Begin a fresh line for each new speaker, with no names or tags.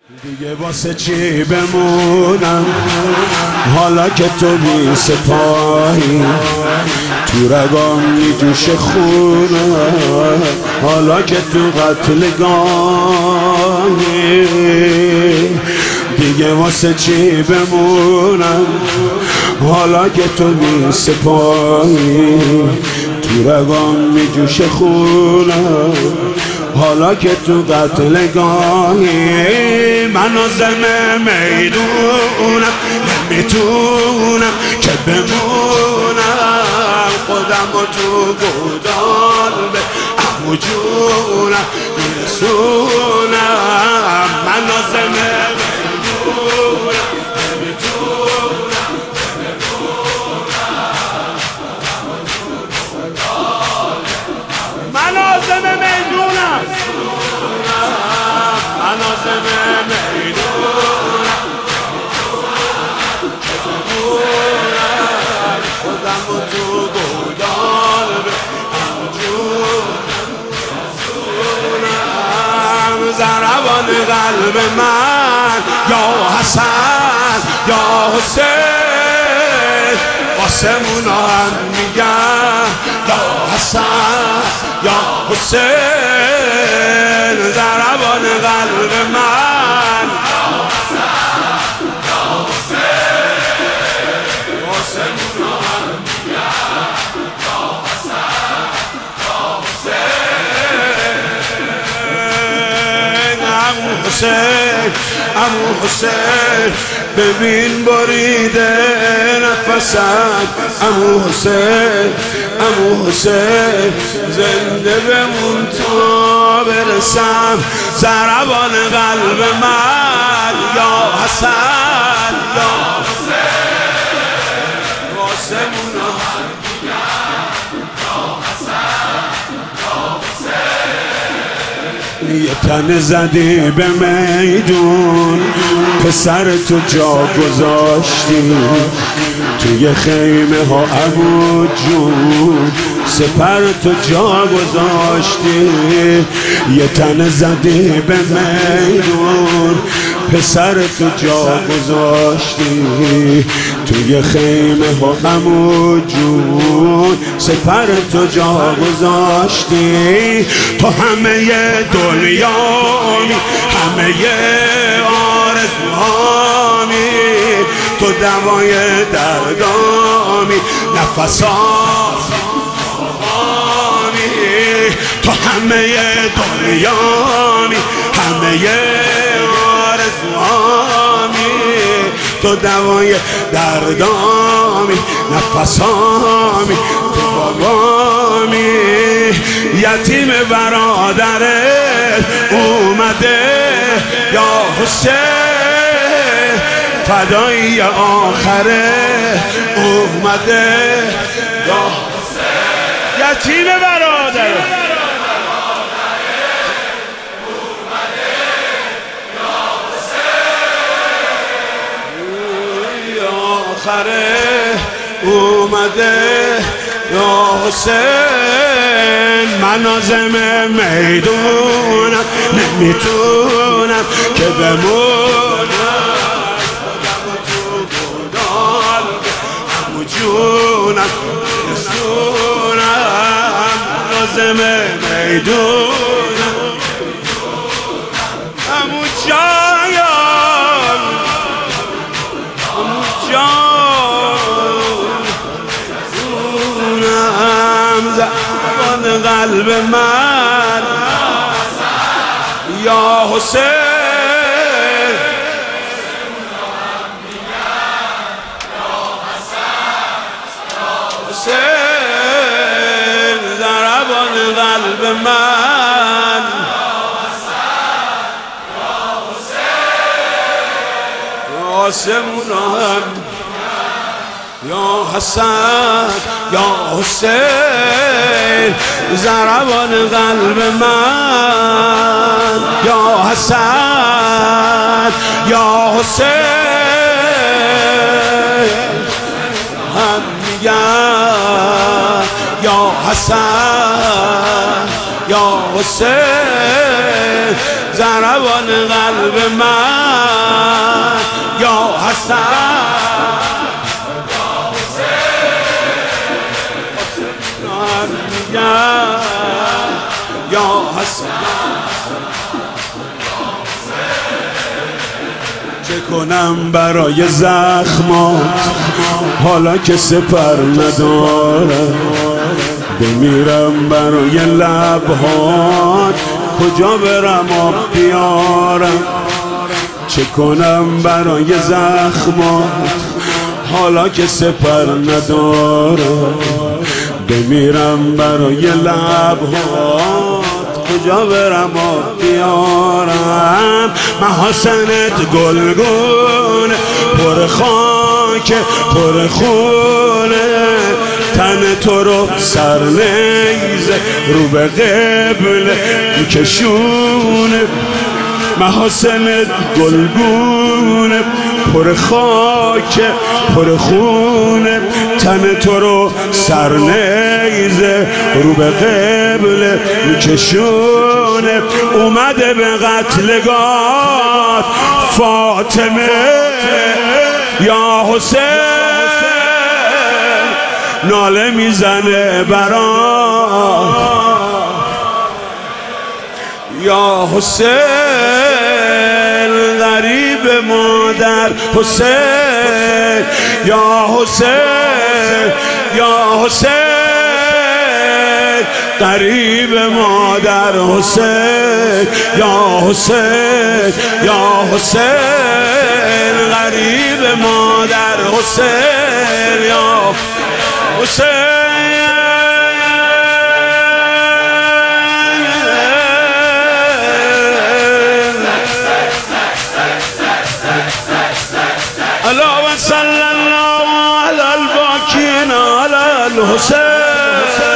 دیگه واسه چی بمونم حالا که تو بی سپاهی، تو رگام میجوشه خونم حالا که تو قتلگاهی. دیگه واسه چی بمونم حالا که تو بی سپاهی، تو رگام میجوشه خونم حالا که تو قتلگاهی. من عازم میدونم نمیتونم که بمونم، خودم و تو گودال به عمو جونم میرسونم. من عازم میدونم نمیتونم من عازم میدونم من عازم میدونم خودم و تو گودال به جونم. ضربان قلب من یا حسن یا حسین، آسمون هم میگن یا حسن یا حسین. ضربان قلب من یا حسن یا حسین، آسمون هم میگن یا حسن یا حسین. عمو حسین عمو حسین ببین بریده نفسم، عمو حسین عمو حسین زنده بمون تا برسم. ضربان قلب من یا حسن یا حسین، آسمون هم میگن یا حسن یا حسین. یه تن زدی به میدون، پسر تو جا گذاشتی توی خیمه ها عمو جون، سپر تو جا گذاشتی. یه تن زدی به میدون، پسر تو جا گذاشتی توی خیمه ها عمو جون، سپر تو جا گذاشتی. تو همه دنیامی همه آرزوهامی، تو دوای دردامی نفسامی. تو همه دنیامی همه آرزوهامی، تو دوای دردامی نفسامی. تو بابامی یتیم برادرت اومده یا حسین، فدایی آخره اومده یا حسین. یتیم برادرت اومده یا حسین، آخره اومده یا حسین. من عازم میدونم نمیتونم که بمونم، خودم و تو گودال عمو جونم رسونم. من عازم میدونم عمو جان عمو جان. زبان قلب من یا حسین، حسین. ضربان قلب من آسمون هم یا حسن یا حسین. ضربان قلب من یا حسن یا حسین. هم میگن یا حسن یا حسین. ضربان قلب من چه کنم برای زخمات حالا که سپر ندارم، بمیرم برای لبهات کجا برم آب بیارم. چه کنم برای زخمات حالا که سپر ندارم، بمیرم برای لبهات کجا برم آب بیارم. محاسنت گلگون پر خاک پر خونه، تن تو رو سر نیزه رو به قبله میکشونه. محاسنت گلگونه پر خاک پر خونه، تن تو رو سر نیزه رو به قبله میکشونه. اومده به قتلگاه فاطمه یا حسین، ناله میزنه برات یا حسین. غریب مادر حسین یا حسین یا حسین، غریب مادر حسین یا حسین یا حسین، غریب مادر حسین یا حسین. اللهم صل الله على الباكين على الحسين.